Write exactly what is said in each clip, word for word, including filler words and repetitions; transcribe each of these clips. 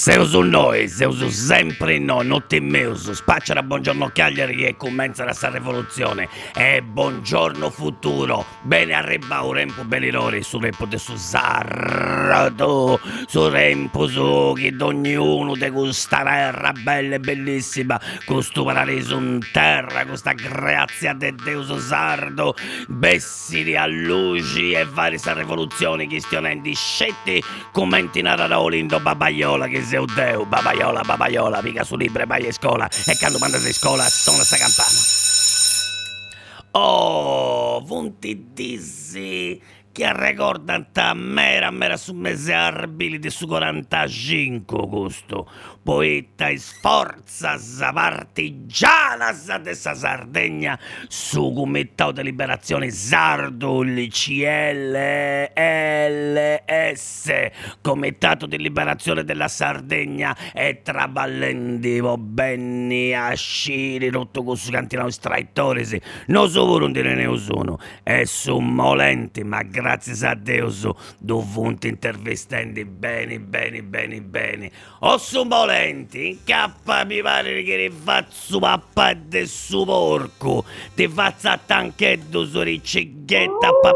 Seus noi, seus sempre no, non timmeus. Spacciara buongiorno Cagliari che comincia la sa rivoluzione. E buongiorno futuro. Bene arriba un rempo belirori su rempo de su sardo. Su rempo su che ognuno de questa terra bella e bellissima. Questo paradiso in terra, questa grazia de Deus sardo. Bessili a luci e vari sa rivoluzioni questionendi scetti. Commenti nararolindo babaiola che sei Deo, babaiola, babaiola, mica su libre, vai a scuola e quando mandate a scuola suona sta campana. Oh, vunti dissi che ricordano a mera mera su mese arbili di su quarantacinque questo poeta e sforzas partigianas de sa Sardegna su Comitato di Liberazione Sardo C L L S Comitato di Liberazione della Sardegna e traballendivo benni asciri rotto con su cantinao straitoresi non so pure un dire ne sono e su molenti ma grazie a Dio dovunti intervistando bene, bene, bene, bene. O su molenti, in cappa mi pare che ne faccio papà de su porco, ti faccio a tanchetto su riccighetta papà.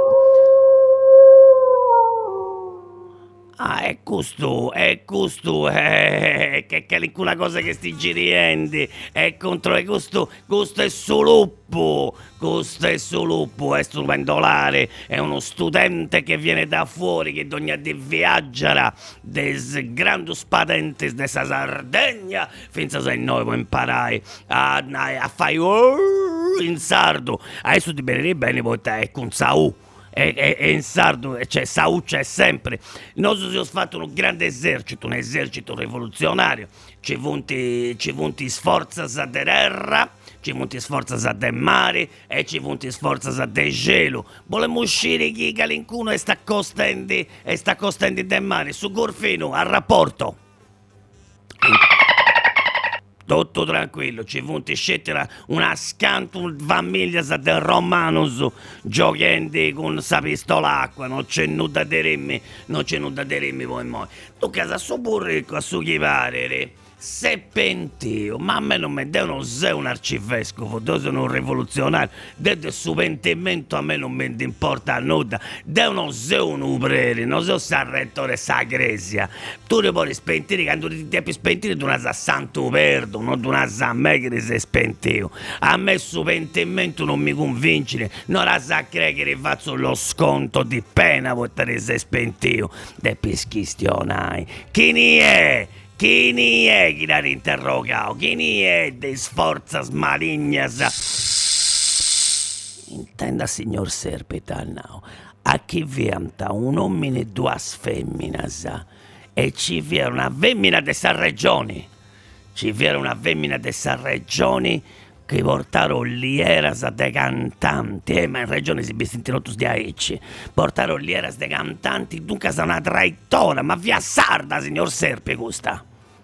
Ah, è questo, è questo, eh, che, che è una cosa che sti girienti, è contro, è questo, questo è soluppo, questo è soluppo, è strumendolare, è uno studente che viene da fuori, che ogni di viaggiare des grandus patentes dessa Sardegna, finza se noi può imparare a, a, a fare uh, in sardo, adesso ti bene bene, poi te è con Saù. E, e, e in sardo c'è Saù c'è sempre. Noi abbiamo fatto un grande esercito, un esercito rivoluzionario. Ci vunti, ci vunti sforzas a terra, ci vunti sforzas a de mare e ci vunti sforzas a de gelo. Volemo uscire chi calincuno e sta costendi e sta costendi de mare su Gorfino al rapporto. Tutto tranquillo, ci vunti scettera una scantum famiglia del Romanus giochendi con sa pistola acqua, non c'è nulla da dirmi, non c'è nulla da dirmi poi moi. Tu casa su burrico a su chi pare, se pentio, ma a me non mi devono se un arcivescovo, io sono un rivoluzionario, del suo pentimento a me non mi importa nulla, devono se un ubrere, non so se rettore sa gresia, tu ne puoi spentire, quando ti devi spentire tu una sa santo perdo, non tu una sa me che sei spentio, a me su pentimento non mi convince, non la sa credere che faccio lo sconto di pena per te sei spentio, de peschistionai, chi ne è? Chi ne è chi l'ha interrogato? Chi ne è de sforzas malignas? Intenda, signor Serpetanao, a chi vianta un uomine e due femminas e ci vi è una femmina de sa regione. Ci vi era una femmina de sa regione che portarono lieras de cantanti, eh, ma in regione si bisentino tutti di aici. Portarono lieras de cantanti, dunque sa una traittora, ma via sarda, signor Serpe, questa.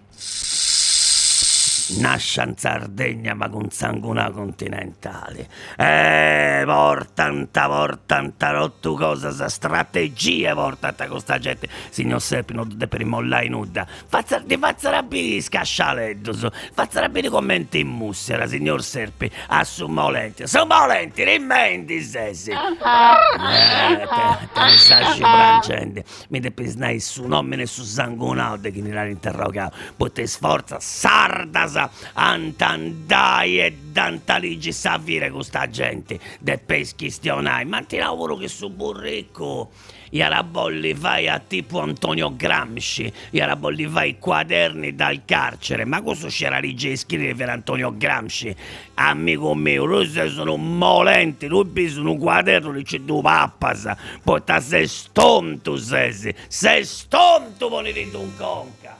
Nasce in Sardegna ma con sanguina continentale. Eh, portanta, portanta, rotto cosa, sa strategie portata con sta gente. Signor Serpi, non dovete per mollare nuda. Ti faccia rabire scascialetto, faccia rabire commenti in mussera, signor Serpi. A su molenti, su molenti, rimendi, sessi. Eh, te, te ne sasci frangente. Mi devi snai su nome e su sanguinao de chi ne l'ha interrogato. Poi te sforza, sarda, antandai e dantaligi savire con sta gente de peschistionai ma ti lavoro che su burrico iara bolli vai a tipo Antonio Gramsci iara bolli vai quaderni dal carcere ma questo c'era legge scrivere per Antonio Gramsci amico mio lui sono molenti lui sono un quaderno lì c'è due pappas poi ta sei stonto sei sei stonto volete un conca.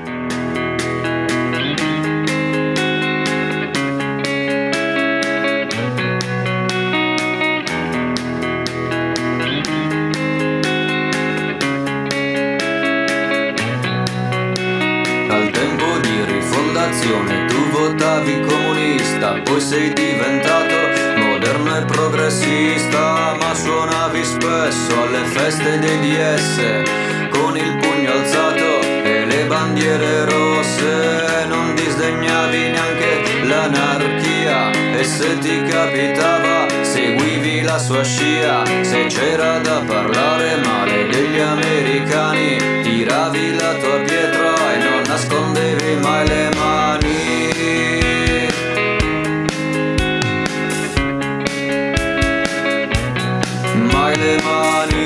Al tempo di rifondazione tu votavi comunista, poi sei diventato moderno e progressista, ma suonavi spesso alle feste dei D S con il pugno alzato e le bandierine bandiere rosse, non disdegnavi neanche l'anarchia, e se ti capitava seguivi la sua scia. Se c'era da parlare male degli americani, tiravi la tua pietra e non nascondevi mai le mani. Mai le mani.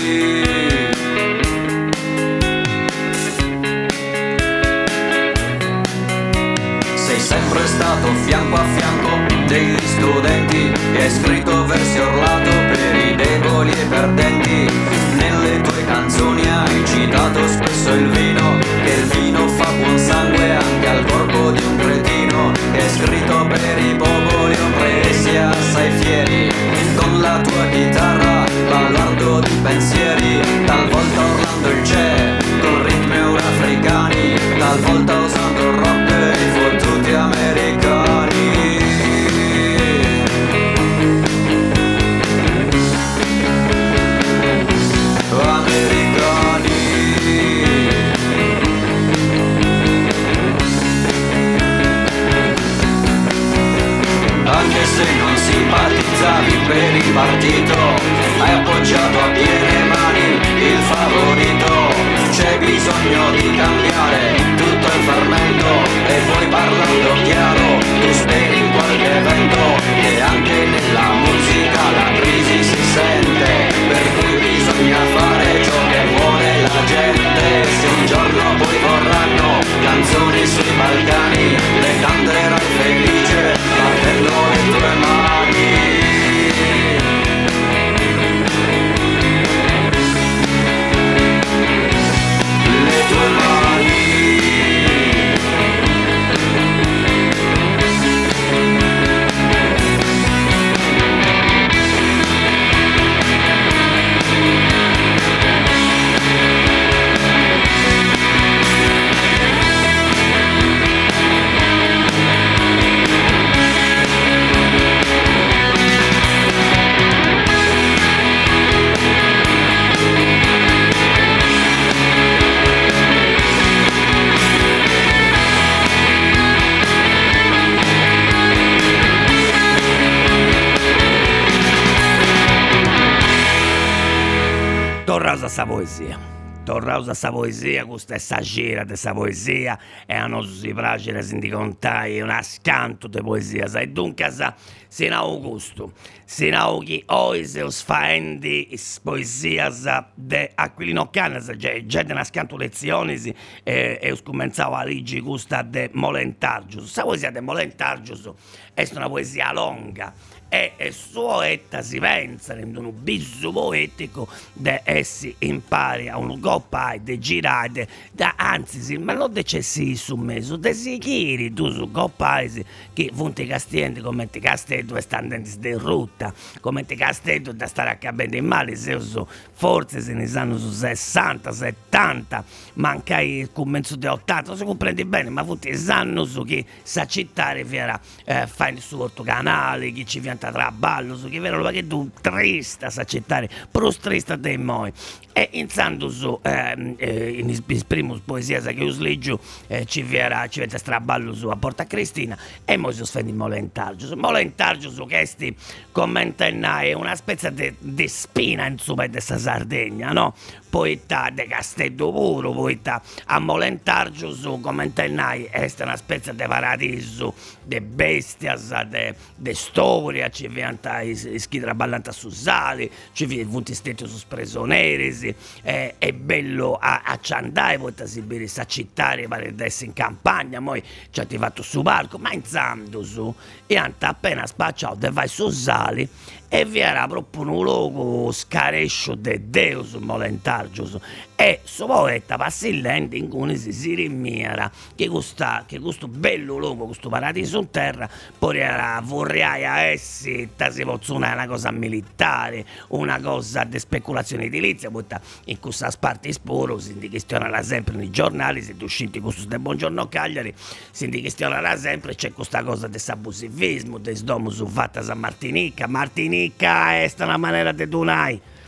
Sei sempre stato fianco a fianco degli studenti e hai scritto versi orlato per i deboli e perdenti. Nelle tue canzoni hai citato spesso il vino, che il vino fa buon sangue anche al corpo di un cretino. E hai scritto per i popoli oppressi assai fieri, con la tua chitarra ballardo di pensieri, talvolta urlando il c'è con ritmi eurafricani, talvolta usando il rock e i fottuti americani. Americani. Anche se non simpatizzavi per il partito, hai appoggiato a piene mani il favorito. C'è bisogno di cambiare tutto il fermento, e poi parlando chiaro tu speri in qualche evento. E anche nella musica la crisi si sente, per cui bisogna fare ciò che vuole la gente. Se un giorno poi vorranno canzoni sui Balcani, le canterai felice battendo le tue mani. Le tue mani. Tornaus a sa poesia, tornaus a sa poesia, questa esagera de sa poesia, e a nos si pragere si contai un ascanto de poesia, e dunque sa sinau gusto, sinau chi ois eus faendi is poesias de Aquilino Cannas, già de nascanto lezionis, e eus comenzau a ligi gusta de Molentargius. Sa poesia de Molentargius est una poesia longa, e, e suo etta si pensa in un bisu poetico de essi impari a un goppai de girare da anzi si ma non decessi su mesu de sichiri tu su goppai che vunti castiendi come ti castello e standenti de rutta come ti castello da stare a cabendo in male se uso forse se ne sanno su sessanta settanta mancai il commenzo di ottanta si comprendi bene ma vunti sanno su che sa cittare fiera eh, fa il suo canale chi ci viene traballo su che vero perché tu trista sa cittare plus trista dei moi e in santo su eh, eh, in is primus poesia che us leggiu eh, ci viera ci vede straballo su a Porta Cristina e mo si sfendi Molentargius Molentargius che esti commenta è una specie di spina insomma di questa Sardegna no poeta de Castello puro poeta a Molentargius commenta è una specie di paradiso de bestias de, de storia ci vianta schidra ballanta su sali ci vi vunti stetti su presoneri è, è bello a, a Ciandai poeta si bere sa cittare pare d'essere in campagna poi ci ha fatto su barco ma in zando su e anta appena spacciato de vai su sali e vi era proprio un luogo scarescio de Deus Molentargius e su poeta passillente in cui si si rimiera che questo che questo bello luogo questo paradiso in terra poi era vorrei a essi si pozzona una cosa militare una cosa di speculazione edilizia poi in questa parte sporo si questionerà sempre nei giornali si è usciti questo del Buongiorno Cagliari si questionerà sempre c'è questa cosa del abusivismo del domus fatta a Martinica Martinica è una maniera di Dunai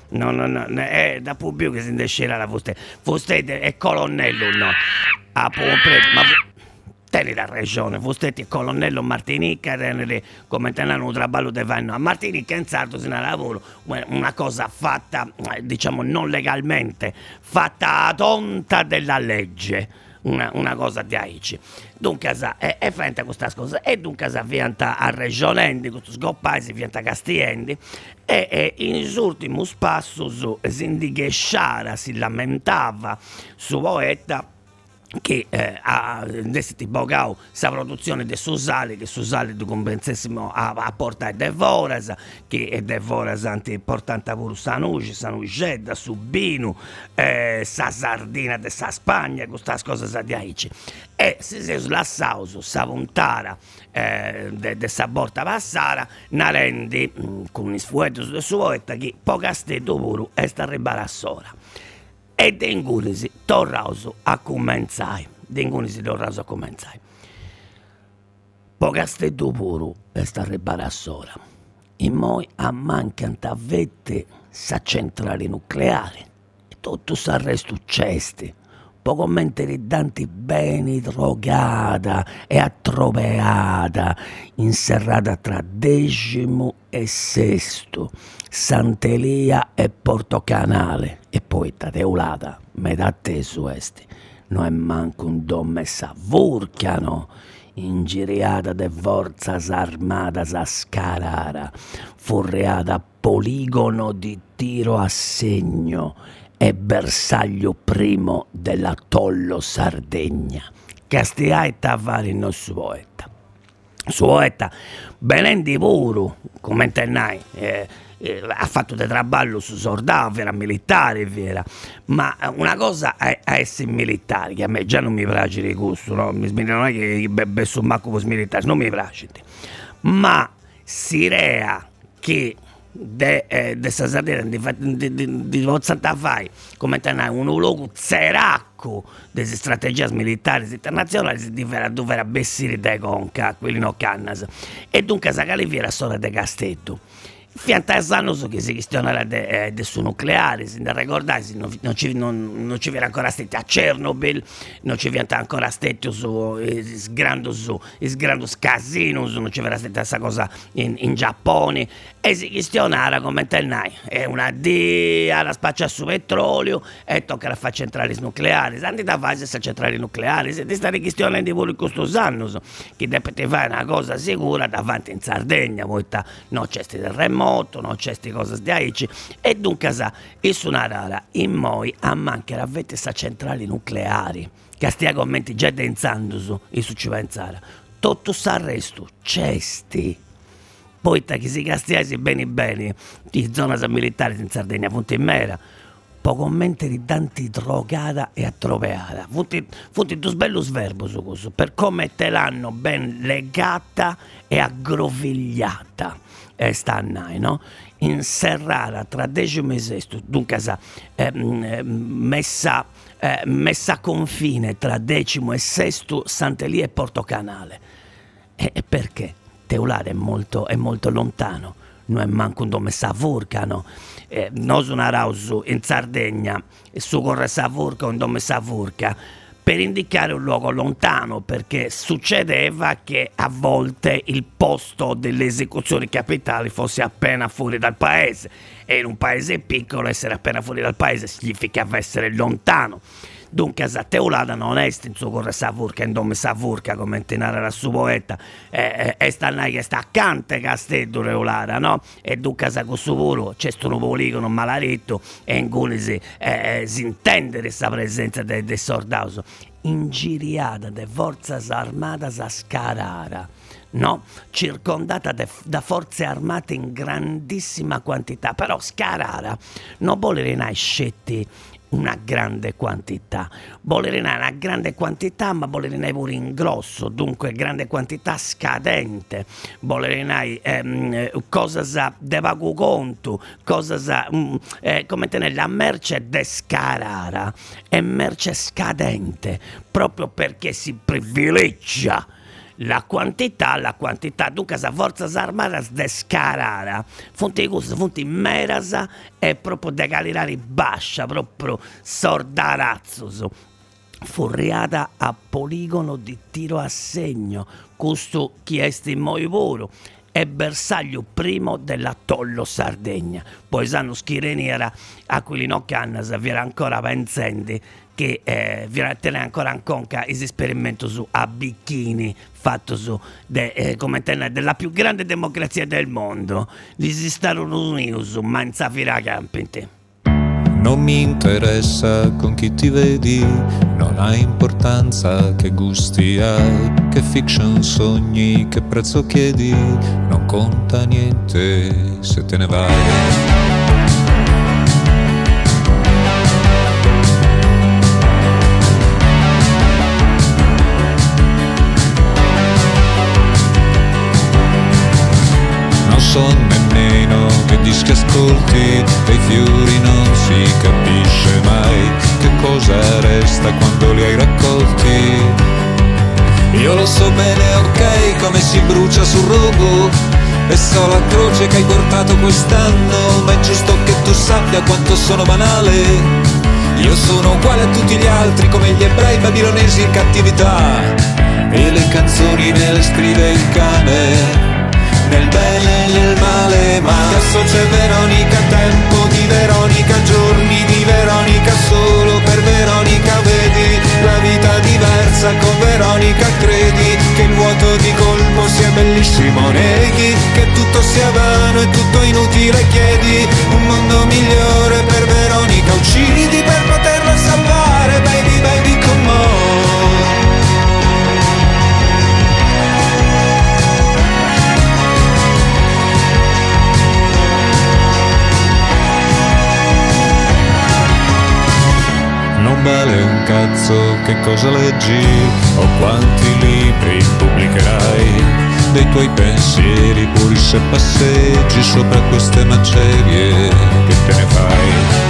no, no, no, è da più che si indescerà la fuste, fuste è colonnello, no, a pompe, ma teni la ragione, fustetti è colonnello Martinica, come tenere un traballo di vanno a Martinica in sardo si ne lavoro, una cosa fatta, diciamo, non legalmente, fatta a tonta della legge. Una, una cosa di aici. Dunque è, è frente a questa cosa e dunque vianta a regionendi, questo sgoppaisi vianta castiendi e, e in ultimi passos si indigesciara, si lamentava su poeta che eh, ha desti bogau sa produzione de su sale che su sale di comprensessimo a, a portare de voras che è de voras anti portanta pure sanuci sanucedda su binu eh, sa sardina de sa Spagna questa cosa sa di aici e si si slassau su sa vontara eh, de, de sa borta passara na rendi mh, con i sfuetti de su poeta che pocasteddo puru è sta ribarassora. E dengulisi torrauso a commenzai. Dengulisi torrauso a commenzai. Pocasteddu puru è sta ribarassora. E moi a mancant avete sa centrale nucleare. E tutto s'arrestu cesti. Poco mente ridanti beni drogata e attropeata, inserrata tra decimo e sesto, Sant'Elia e Portocanale. E poi ta teulata, metà tesu esti, no è manco un domme s'avurchiano, ingiriata de forzas armadas a Scarara, furreata poligono di tiro a segno, è bersaglio primo dell'atollo Sardegna. Castiai tavari non su poeta. Su poeta, benendi puru, come intendai, eh, eh, ha fatto de traballo su soldati, era militare, vera. Ma una cosa è, è essere militari, che a me già non mi piace di gusto, no? Non è che bebe su manco per militari, non mi piace. Ma si rea che de, eh, de sa Sardegna di, di, di, di fai come tenere un luogo zeracco delle strategie militari internazionali si doveva bessire dai conca quelli no cannas e dunque sa califiera storia de Castello fiantasano che si questiona de, eh, de su nucleare, si non ricordate, non, non, ci, non, non ci viene ancora stati a Chernobyl, non ci viene ancora stati su sgrandos sgrandos casinos, non ci viene stata questa cosa in, in Giappone e si questiona come tenai, è una D alla spaccia su petrolio e tocca a fare centrali nucleari, santi da fare queste centrali nucleari, si ti state questionando pure in questo anno, che deve fare una cosa sicura davanti in Sardegna, poi non c'è stato terremoto, non c'è queste cose di aici e dunque sa il sunarara in moi a manche avete sta centrali nucleari che stia commenti già denzando su e su ci pensare tutto s'arresto cesti poi ta che si castiasi bene bene di zona militari in Sardegna punto in mera poco mente di tanti drogata e attropeata funti, funti tu sbello sverbo su questo per come te l'hanno ben legata e aggrovigliata e stannai, no? Inserrata tra decimo e sesto, dunque sa, eh, messa, eh, messa a confine tra decimo e sesto Sant'Elia e Portocanale. E, e perché? Teulare è molto, è molto lontano, non è manco un dome Savurcano. Eh, noi sono in Sardegna, e su corre Savurca, un dome Savurca. Per indicare un luogo lontano, perché succedeva che a volte il posto delle esecuzioni capitali fosse appena fuori dal paese e in un paese piccolo essere appena fuori dal paese significava essere lontano. Dunque a Teulada non è in suo corre Savurca, in nome Savurca come intenare la sua poeta, e eh, sta che sta accanto a Castello Teulada, no? E dunque a questo puro c'è un poligono malaretto e in cui si, eh, si intende questa presenza del de Sordauso. Ingiriata de forzas armadas a Scarara, no? Circondata de, da forze armate in grandissima quantità, però Scarara non vuole nascetti una grande quantità, vuole una grande quantità ma vuole pure in grosso, dunque grande quantità scadente, vuole ehm, cosa sa de vago conto, cosa sa mm, eh, come tenere la merce de Scarara è merce scadente proprio perché si privilegia la quantità, la quantità, dunque sa forza armadas de scarara, fonte cose, fonte merasa e proprio de calirari bascia, proprio sordarazzos, forriata a poligono di tiro a segno, questo chi est in Moivoro, è bersaglio primo dell'atollo Sardegna. Poi sanno schireni era Aquilino Cannas, vi era ancora pensando che eh, vi era tenere ancora in conca il esperimento su a bicchini fatto su de, eh, come tenere della più grande democrazia del mondo, gli Stati Uniti, ma in Safira Camping. Non mi interessa con chi ti vedi, non ha importanza che gusti hai, che fiction sogni, che prezzo chiedi, non conta niente se te ne vai. Non so nemmeno che dischi ascolti, dei fiori non si capisce mai che cosa resta quando li hai raccolti. Io lo so bene, ok, come si brucia sul rogo, e so la croce che hai portato quest'anno, ma è giusto che tu sappia quanto sono banale. Io sono uguale a tutti gli altri, come gli ebrei babilonesi in cattività, e le canzoni me le scrive il cane, nel bene e nel male, ma adesso c'è Veronica, tempo di Veronica, giorni di Veronica, solo per Veronica vedi la vita diversa con Veronica, credi che il vuoto di colpo sia bellissimo, neghi che tutto sia vano e tutto inutile, chiedi un mondo migliore per Veronica, uccidi per poterla salvare, baby baby come on. Non vale un cazzo che cosa leggi o quanti libri pubblicherai, dei tuoi pensieri puri se passeggi sopra queste macerie, che te ne fai?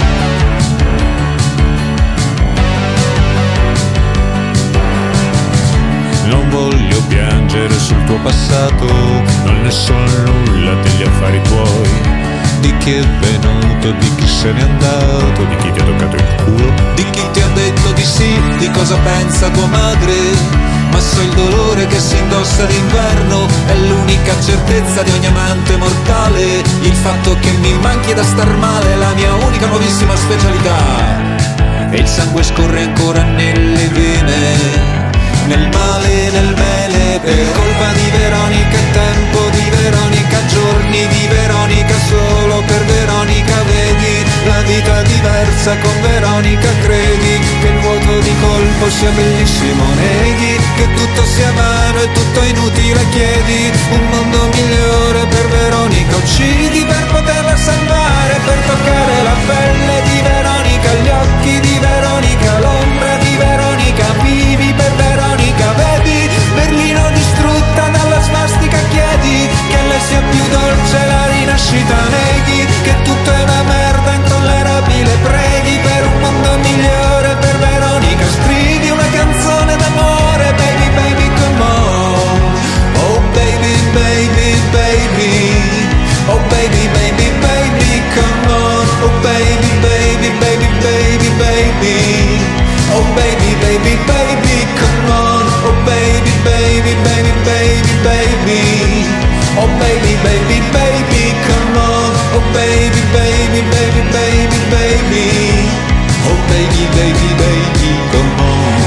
Non voglio piangere sul tuo passato, non ne so nulla degli affari tuoi, di chi è venuto, di chi se n'è andato, di chi ti ha toccato il culo, di chi ti ha detto di sì, di cosa pensa tua madre, ma so il dolore che si indossa d'inverno, è l'unica certezza di ogni amante mortale, il fatto che mi manchi da star male, la mia unica nuovissima specialità, e il sangue scorre ancora nelle vene, nel male e nel bene, per colpa di Veronica, è tempo di Veronica, giorni di Veronica, solo per Veronica vedi la vita diversa con Veronica, credi che il vuoto di colpo sia bellissimo, neghi che tutto sia vano e tutto inutile, chiedi un mondo migliore per Veronica, uccidi per poterla salvare, per toccare la pelle di Veronica, gli occhi di Veronica, l'ombra di Veronica, vivi per Veronica, vedi Berlino distrutta dalla svastica, chiedi che le sia più dolce la rinascita, neghi che tutto è una merda intollerabile, preghi per un mondo migliore per Veronica, scrivi una canzone d'amore, baby baby come on, oh baby baby baby, oh baby baby baby come on, oh baby baby baby baby baby, oh baby baby baby come on, oh baby baby baby baby baby, oh baby baby baby come on, oh baby baby baby baby baby, oh baby baby baby come on,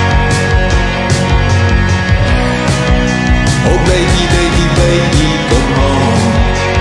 oh baby baby baby come on.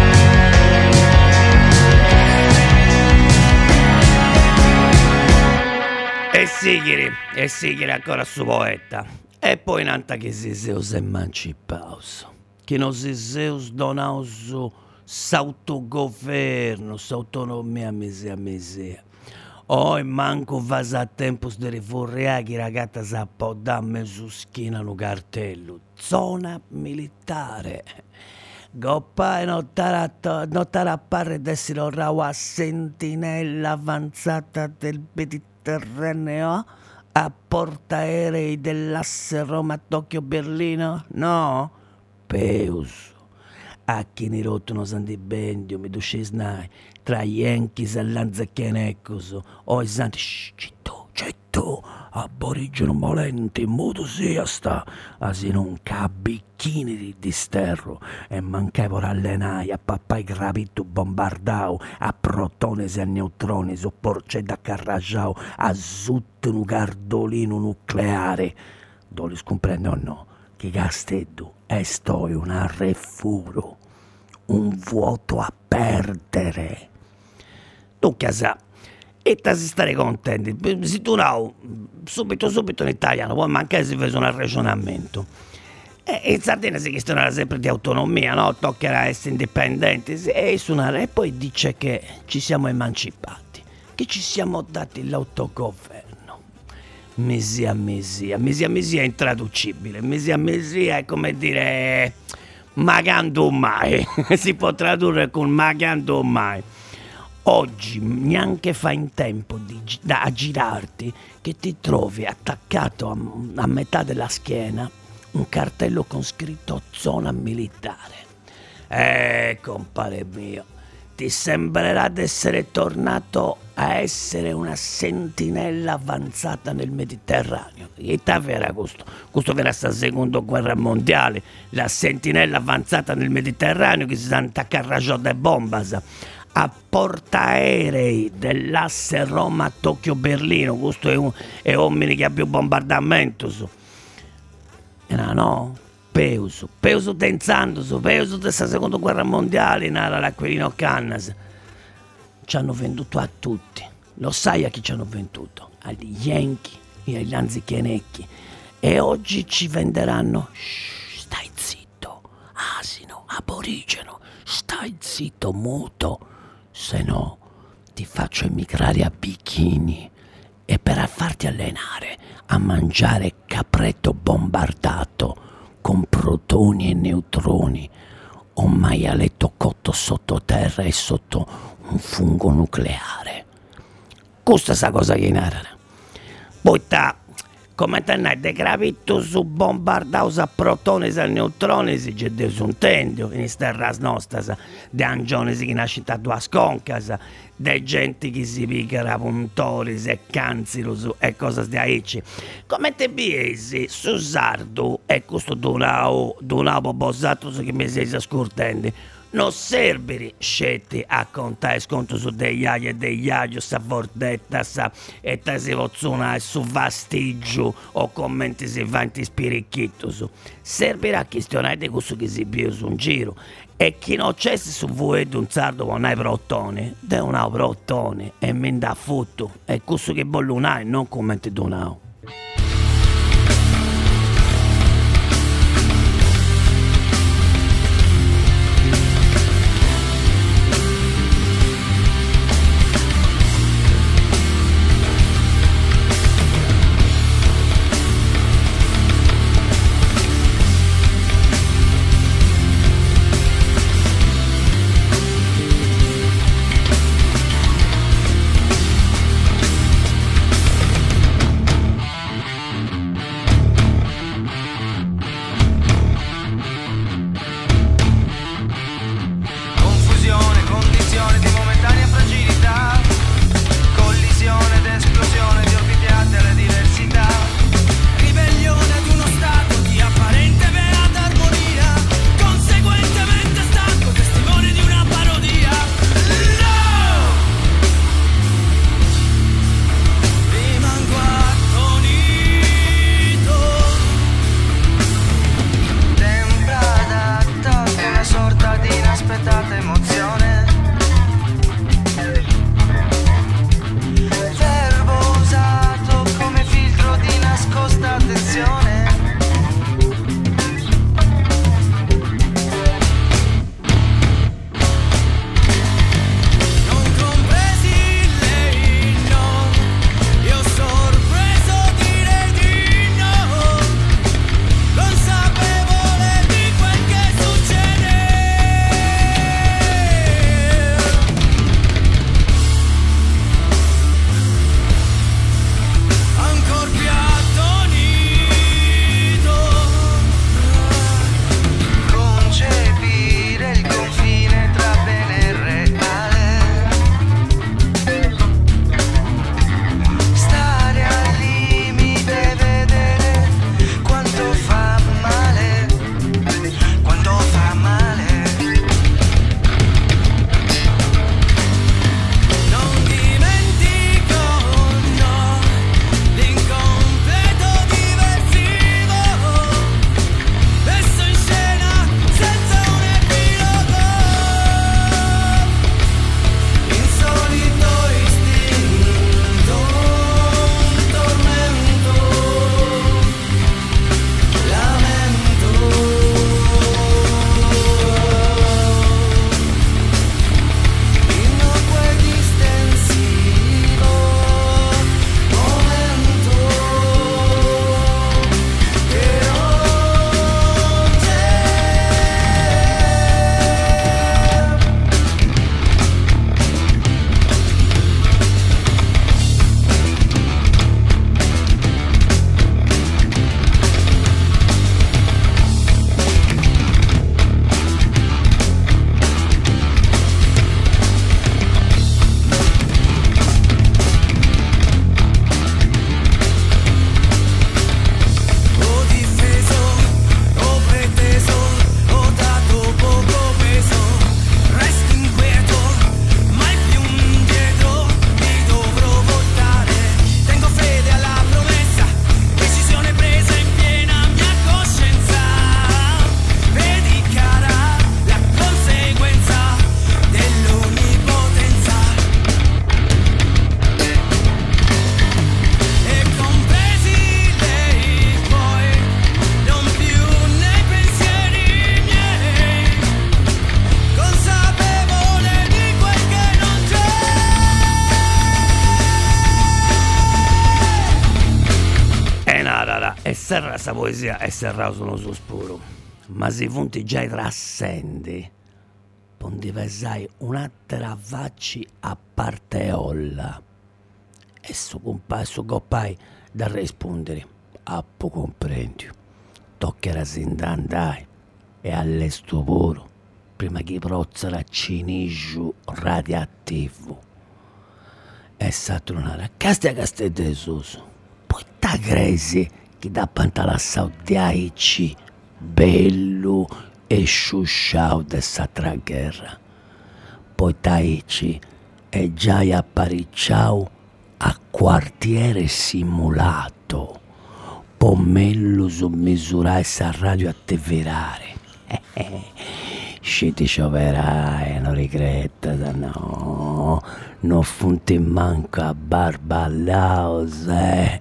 E sigiri, e sigiri ancora su poeta. E poi nanta che si seus emancipaus, che non si seus donaus s'autogoverno, s'autonomia mese a mese. Oh, e manco vas a tempos de riforrea che ragazza sa po' damme su schina no cartello. Zona militare. Goppa e notare appare d'essere rawa sentinella avanzata del Mediterraneo. a portaerei dell'asse Roma-Tokyo-Berlino? No? Peus. A chi ne rottono sandibendio, mi duce snai, tra Yankees e Lanzacchianecos, o i santi, shh, citto, citto, aborigeno molente, in modo sia sta, asino un cabicchini di disterro, e mancavo allenai a pappai gravito bombardao, a protoni e a neutroni, so porce da carrajao, a zutto un gardolino nucleare. Doli scomprende o no, che gasteddu è stoi un arrefuro, un vuoto a perdere. Dunque, sa, e ti si stare contenti. Se tu no, subito, subito in italiano, poi mancare si fa un ragionamento. E in Sardegna si questionerà sempre di autonomia, no? Toccherà essere indipendenti. E, suonare, e poi dice che ci siamo emancipati, che ci siamo dati l'autogoverno. Mesia mesia, mesia mesia è intraducibile, mesia mesia è come dire magando mai, si può tradurre con magando mai. Oggi neanche fa in tempo di, da, a girarti che ti trovi attaccato a, a metà della schiena un cartello con scritto zona militare. Eh, compare mio, ti sembrerà d'essere tornato a essere una sentinella avanzata nel Mediterraneo. E ta vera questo, questo era la seconda guerra mondiale, la sentinella avanzata nel Mediterraneo che si sono attaccati a de bombas, a portaerei dell'asse Roma-Tokyo-Berlino, questo è un è uomini che ha più bombardamento su. E no, no, Peus, Peus tenzando su, Peus della seconda guerra mondiale, nara l'Acquirino Cannas. Ci hanno venduto a tutti. Lo sai a chi ci hanno venduto? Agli Yankee e ai Lanzacchianecchi. E oggi ci venderanno. Shh, stai zitto, asino, aborigeno, stai zitto, muto. Se no, ti faccio emigrare a bikini e per farti allenare a mangiare capretto bombardato con protoni e neutroni o maialetto cotto sottoterra e sotto un fungo nucleare. Questa sa cosa che narra. Poi ta, come te ne de gravito su bombardaus a protones e neutrones c'è de un tendio in terras nostras, de angiones che nascita due sconcas, de gente che si picchera puntoris e canzilus e cose di aici. Come te biesi su sardo e questo donao donao bossato che mi sei scurtendi. Non serveri scetti a contare sconto su degli agli e degli agli, sa vordetta, sa e te si vozzona su vastigio o commenti si vanti spiricchito su. Servirà questionare di questo che si pia su un giro e chi non c'è su voi di un sardo con hai protone, de un ha protone e mi dà foto e questo che bollunai non commenti donao. serra sta poesia è serrao sono sospuro, ma se funti già i rassendi, pondi pesai un'altra vacci a parte olla. E su compai, su coppai da rispondere, appo comprendi, toccherà sindandai e all'esto puro, prima che prozza la ciniggio radioattivo. E satronare a castia castette de suso, poi ta cresi che da pantalassau di aici, bello e sciusciao de satra guerra. Poi taici e già apparicciao a quartiere simulato, pomello su misurare sa radio a teverare. Sciti scioperai, non rigretta, no, non funti manco a barballause.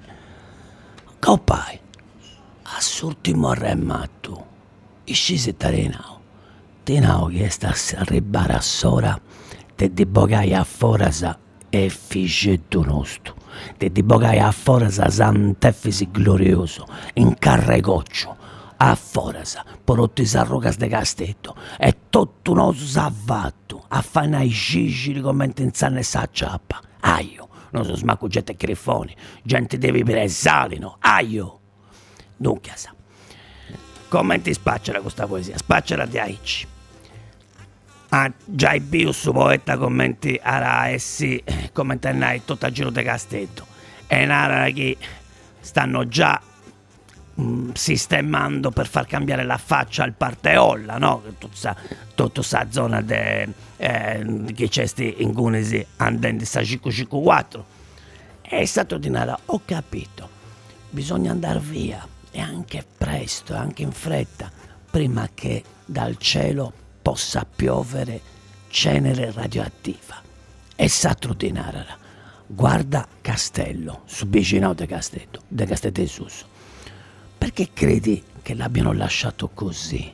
Copai, assurtimo arremmato, e scisi tarenao, tenao che stas a ribare a sora, te di bogai a forasa e figetto nostro, te di bogai a forasa sant'effisi glorioso, in carregoccio, a forasa, porotto i sarrogas de castetto, e tutto un oso s'avvatto, a fare i gigili come in sanne sa ciappa, aio, non so smacco gente grifoni, gente devi bere salino, aio. Dunque, sa, come ti spaccerà questa poesia? Spaccerà di aici. Ah, già i bius poeta commenti ara essi commentannai tutto a giro de castetto e nara che stanno già mh, sistemando per far cambiare la faccia al parteolla, no? Tutta tutta sta zona de eh, che c'è sti in Gunesi andando sta cinquecentocinquantaquattro. E è stato di nara, ho capito, bisogna andare via e anche presto, anche in fretta, prima che dal cielo possa piovere cenere radioattiva. E satro di narara, guarda Castello, su vicino de Castello, de Castello de Suso. Perché credi che l'abbiano lasciato così,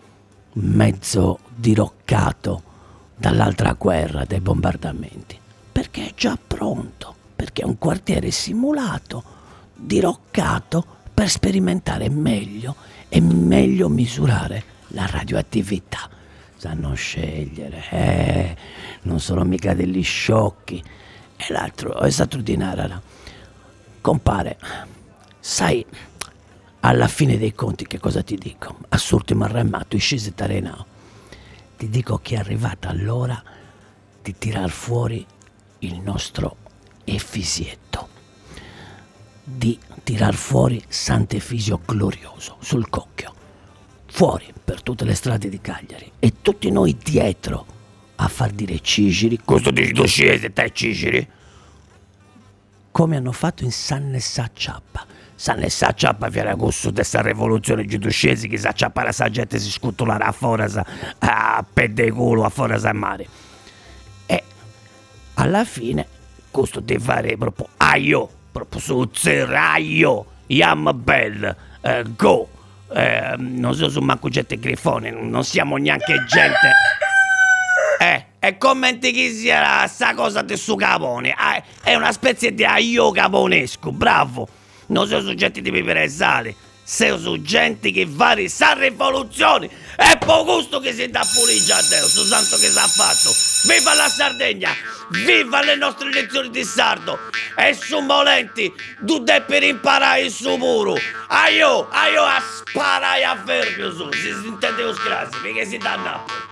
mezzo diroccato dall'altra guerra, dai bombardamenti? Perché è già pronto, perché è un quartiere simulato, diroccato per sperimentare meglio e meglio misurare la radioattività. Sanno scegliere, eh, non sono mica degli sciocchi. E l'altro è stato di narara. Compare, sai, alla fine dei conti che cosa ti dico? Assurtimo arremmato, scesi tarenao. Ti dico che è arrivata l'ora di tirar fuori il nostro Efisietto, di tirar fuori Sant'Efisio glorioso sul cocchio, fuori per tutte le strade di Cagliari e tutti noi dietro a far dire Cigiri, questo di scese te Cigiri, come hanno fatto in San Nessà Ciappa. San Nessà Ciappa fiera gusto desta rivoluzione giuduscesi che sa ciappa la sa gente si scutolara a forasa a pede culo a forasa a mare. E alla fine questo di fare proprio aio, proprio su zeraio, yam bell, eh, go. Eh, non so su manco gente grifone, non siamo neanche gente. Eh, e commenti chi sia sta cosa del suo capone. Eh, è una specie di aio caponesco, bravo. Non so su gente di pepe e sale, sei su gente che vari sa rivoluzioni. È po' gusto che si dà pure a Dio, su santo che s'ha fatto. Viva la Sardegna, viva le nostre lezioni di sardo. E su molenti, tu devi per imparare il suo muro. Aio, aio a sparare a fermo su, si intende lo scrasi, perché si danno.